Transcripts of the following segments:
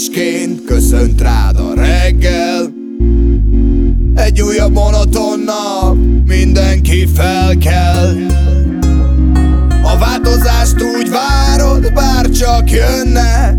másként köszönt rád a reggel. Egy újabb monoton nap, mindenki felkel. A változást úgy várod, bár csak jönne.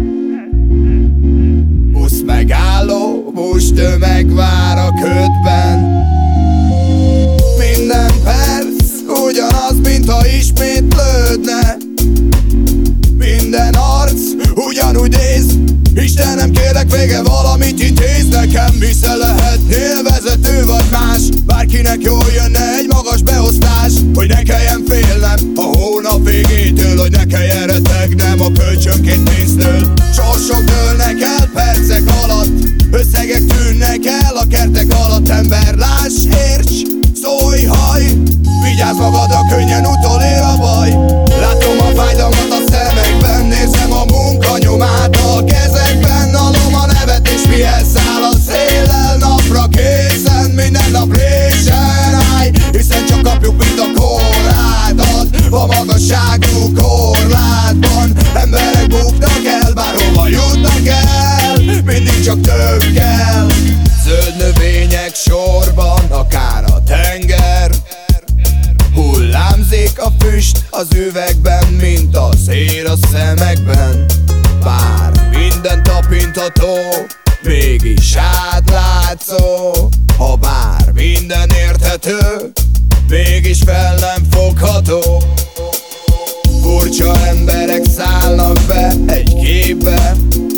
Busz megálló, busztömeg vár a ködben. Minden perc ugyanaz, mintha ismétlődne. Minden arc ugyanúgy néz. Istenem, kérlek, vége valamit intéz nekem. Vissza lehetnél vezető vagy más, bárkinek jól jönne egy magas beosztás. Hogy ne kelljen félnem a hónap végétől, hogy ne kelljen rettegnem a kölcsönként pénztől. Sorsok dőlnek el percek alatt, összegek tűnnek el a kertek alatt. Ember, láss, érts, szólj, haj, vigyázz magadra, könnyen utolér a baj. Látom a fájdalmat a szemekben, nézem a munkanyomát a kezekben. Alom a nevetés, mihez száll a széllel, napra készen, minden nap résen állj. Hiszen csak kapjuk, mint a korlátot, a magasságú korlátban. Emberek buknak el, bárhova jutnak el, mindig csak több kell. Zöld növények sorban, akár a tenger. Hullámzik a füst az üvegben, mint a szél a szemekben. Bár minden tapintható, mégis átlátszó. Ha bár minden érthető, mégis fel nem fogható. Furcsa emberek szállnak be egy képbe,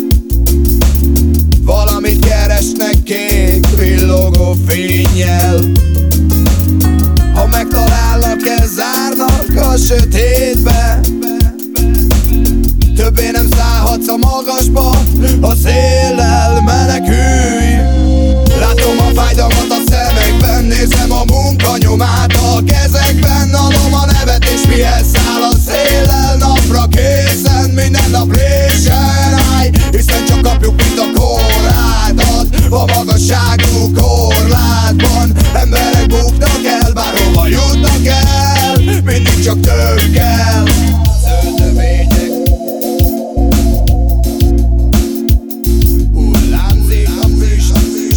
valamit keresnek kék villogó fénnyel. Ha megtalálnak, elzárnak a sötétbe. Többé nem szállhatsz a magasba, a széllel menekülj. Látom a fájdalmat a szemekben, nézem a munkanyomát a kezekben. Alom a nevetés, mihez száll a széllel, napra készen, minden nap résen állj. Hiszen csak kapjuk, mint a korlátot, a magasságú korlátban. Emberek buknak el, bárhova jutnak el, mindig csak több kell. Zöld növények, hullámzik a füst.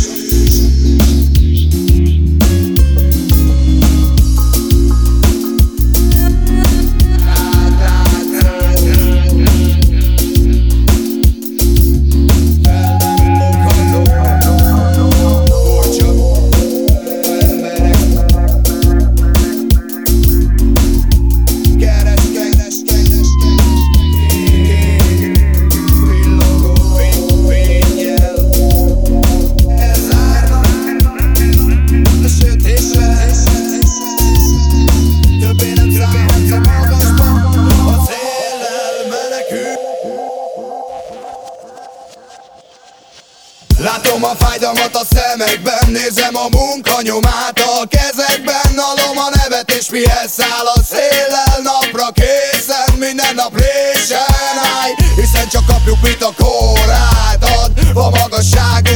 Látom a fájdalmat a szemekben, nézem a munkanyomát a kezekben. Alom a nevetés, mihez száll a széllel, napra készen, minden nap résen állj. Hiszen csak kapjuk, mit a korlátot, a magasság